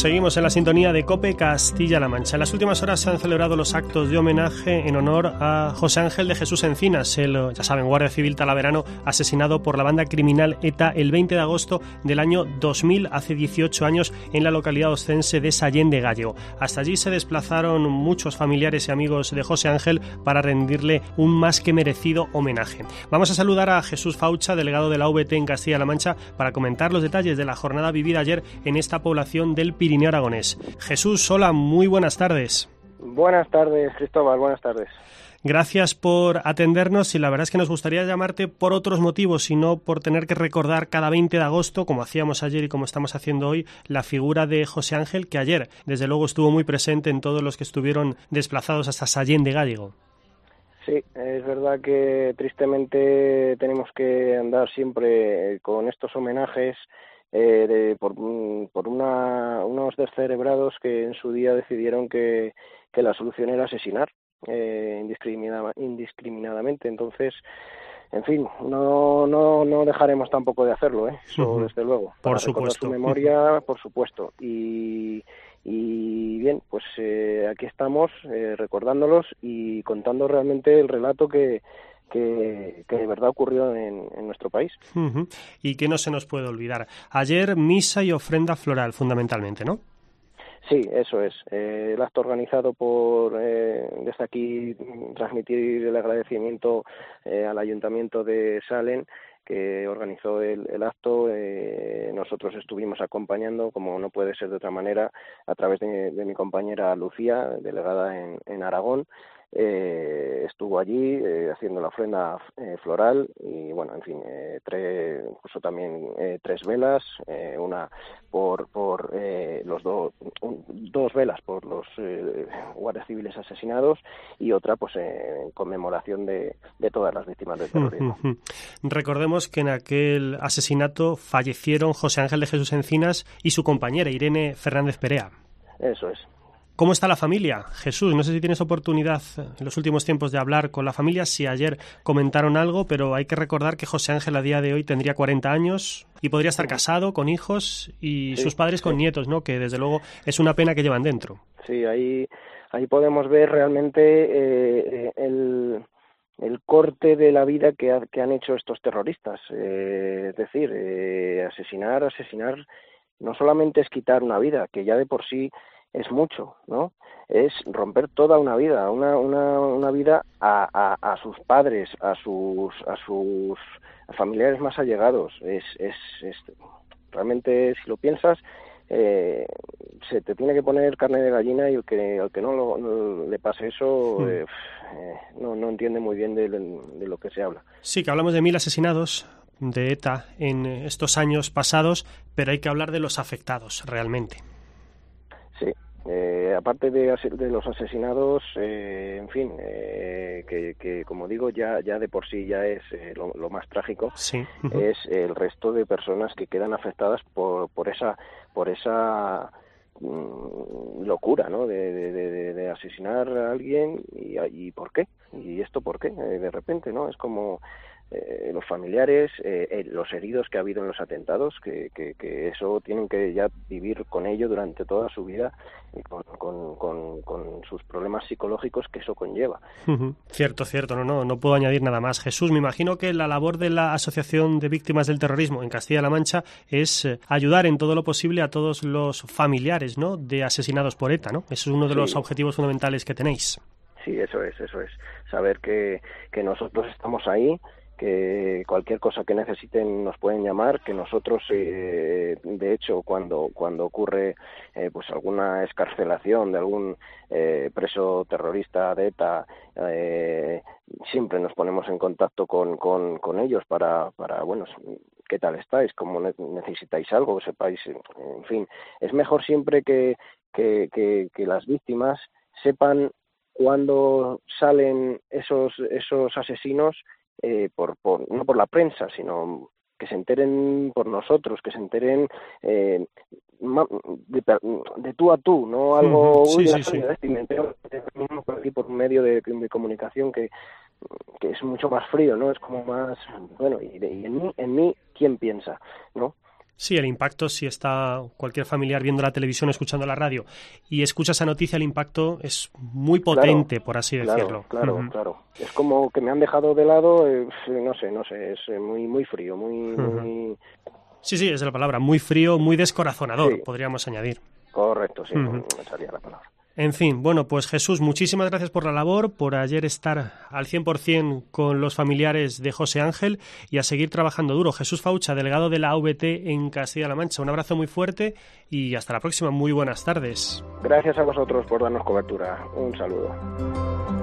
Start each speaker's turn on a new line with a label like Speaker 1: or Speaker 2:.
Speaker 1: Seguimos en la sintonía de COPE Castilla-La Mancha. En las últimas horas se han celebrado los actos de homenaje en honor a José Ángel de Jesús Encinas, el, ya saben, guardia civil talaverano asesinado por la banda criminal ETA el 20 de agosto del año 2000, hace 18 años, en la localidad oscense de Sallén de Gállego. Hasta allí se desplazaron muchos familiares y amigos de José Ángel para rendirle un más que merecido homenaje. Vamos a saludar a Jesús Faucha, delegado de la VT en Castilla-La Mancha, para comentar los detalles de la jornada vivida ayer en esta población del Pirineo aragonés. Jesús, hola, muy buenas tardes.
Speaker 2: Buenas tardes, Cristóbal, buenas tardes.
Speaker 1: Gracias por atendernos y la verdad es que nos gustaría llamarte por otros motivos y no por tener que recordar cada 20 de agosto, como hacíamos ayer y como estamos haciendo hoy, la figura de José Ángel, que ayer, desde luego, estuvo muy presente en todos los que estuvieron desplazados hasta Sallén de Gállego.
Speaker 2: Sí, es verdad que tristemente tenemos que andar siempre con estos homenajes por unos descerebrados que en su día decidieron que la solución era asesinar indiscriminadamente. Entonces, en fin, no dejaremos tampoco de hacerlo, eso desde luego.
Speaker 1: Por
Speaker 2: recordar
Speaker 1: supuesto.
Speaker 2: Su memoria, por supuesto. Y bien, pues aquí estamos recordándolos y contando realmente el relato que de verdad ocurrió en nuestro país.
Speaker 1: Y que no se nos puede olvidar. Ayer misa y ofrenda floral, fundamentalmente, ¿no?
Speaker 2: Sí, eso es. El acto organizado desde aquí, transmitir el agradecimiento al Ayuntamiento de Sallén, que organizó el acto. Nosotros estuvimos acompañando, como no puede ser de otra manera, a través de mi compañera Lucía, delegada en Aragón. Estuvo allí haciendo la ofrenda floral y bueno, en fin, puso también 3 velas, una por los dos velas por los guardias civiles asesinados y otra pues en conmemoración de todas las víctimas del terrorismo.
Speaker 1: Recordemos que en aquel asesinato fallecieron José Ángel de Jesús Encinas y su compañera Irene Fernández Perea.
Speaker 2: Eso es.
Speaker 1: ¿Cómo está la familia? Jesús, no sé si tienes oportunidad en los últimos tiempos de hablar con la familia, si ayer comentaron algo, pero hay que recordar que José Ángel a día de hoy tendría 40 años y podría estar casado, con hijos y sus padres con nietos, ¿no? Que desde luego es una pena que llevan dentro.
Speaker 2: Sí, ahí podemos ver realmente el corte de la vida que han hecho estos terroristas. Es decir, asesinar no solamente es quitar una vida, que ya de por sí es mucho, ¿no? Es romper toda una vida, una vida a sus padres, a sus familiares más allegados. Es realmente, si lo piensas, se te tiene que poner carne de gallina y el que no le pase eso no entiende muy bien de lo que se habla.
Speaker 1: Sí, que hablamos de 1000 asesinados de ETA en estos años pasados, pero hay que hablar de los afectados realmente.
Speaker 2: Sí. Aparte de los asesinados, en fin, que como digo, ya de por sí ya es lo más trágico,
Speaker 1: sí.
Speaker 2: Es el resto de personas que quedan afectadas por esa locura, ¿no? De asesinar a alguien y ¿por qué? ¿Y esto por qué? De repente, ¿no? Es como los familiares, los heridos que ha habido en los atentados, que eso tienen que ya vivir con ello durante toda su vida y con sus problemas psicológicos que eso conlleva.
Speaker 1: Cierto, no puedo añadir nada más. Jesús, me imagino que la labor de la Asociación de Víctimas del Terrorismo en Castilla-La Mancha es ayudar en todo lo posible a todos los familiares, ¿no?, de asesinados por ETA, ¿no? Eso es uno de los objetivos fundamentales que tenéis.
Speaker 2: Sí, eso es. Saber que nosotros estamos ahí, que cualquier cosa que necesiten nos pueden llamar, que nosotros de hecho cuando ocurre pues alguna excarcelación de algún preso terrorista de ETA, siempre nos ponemos en contacto con ellos para bueno, ¿qué tal estáis? ¿Cómo necesitáis algo? Sepáis, en fin, es mejor siempre que las víctimas sepan cuándo salen esos asesinos, no por la prensa, sino que se enteren por nosotros, que se enteren de tú a tú, no algo
Speaker 1: Sí.
Speaker 2: me entero por aquí por un medio de comunicación que es mucho más frío, ¿no? Es como más, bueno, y en mí, ¿quién piensa, no?
Speaker 1: Sí, el impacto, si está cualquier familiar viendo la televisión, escuchando la radio y escucha esa noticia, el impacto es muy potente, por así decirlo.
Speaker 2: Claro. Es como que me han dejado de lado, no sé, es muy frío, muy...
Speaker 1: Sí, es la palabra, muy frío, muy descorazonador, podríamos añadir.
Speaker 2: Correcto, sí, sería la palabra.
Speaker 1: En fin, bueno, pues Jesús, muchísimas gracias por la labor, por ayer estar al 100% con los familiares de José Ángel y a seguir trabajando duro. Jesús Faucha, delegado de la AVT en Castilla-La Mancha. Un abrazo muy fuerte y hasta la próxima. Muy buenas tardes.
Speaker 2: Gracias a vosotros por darnos cobertura. Un saludo.